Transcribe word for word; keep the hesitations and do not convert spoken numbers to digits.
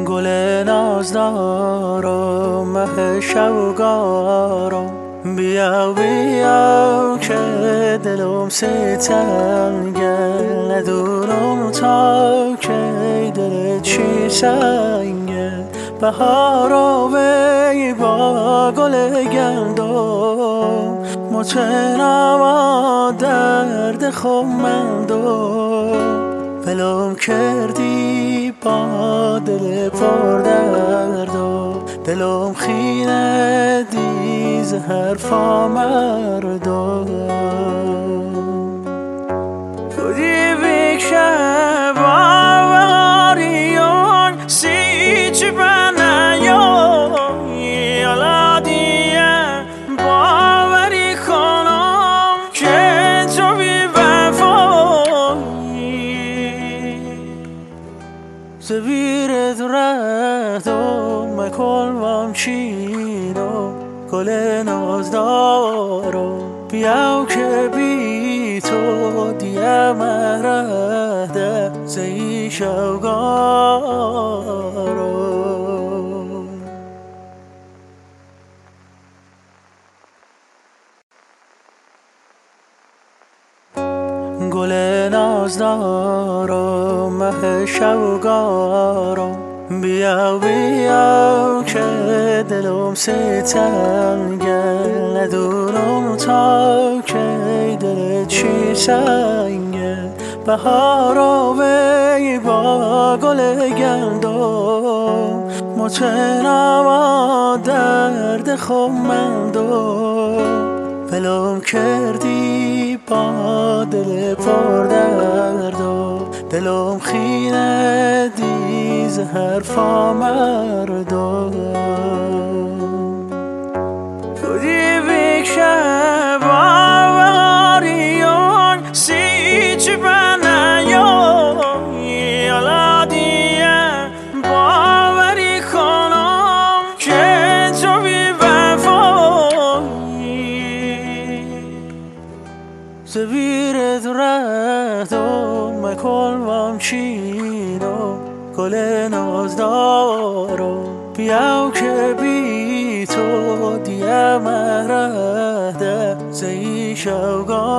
گل نازدارم مه شوگارم بیا بیا که دلم ستنگه ندونم تا که دل چی سنگه بهارا وی با گل گندم متنما درد خمندم ولم کردی با دل پر درد و دلم خینه دی ز حرفا مردم خودی بکشه باوریون سی چی بنیون یالا دیه باوری کنم که تو بی وفایی زبیرت رفتم مکلمم چینو گل نازدارم بیاو که بی تو دیه مرده زی شوگارم گل نازدارم مه شوگارم بیا بیا که دلم ستنگه ندونم تا که دل چی سنگه بهارا وی با گل گندم متنما درد خمندم ولم کردی با دل پر درد و دلم خینه دی ز حرفا مردم خودی بکشه باوریون سی چی بنیون یالا دیه باوری کنم که تو بی وفایی زبیرت رفتم مکلمم چینو گل نازدارم بیاو که بی تو دیه مرده زی شوگارم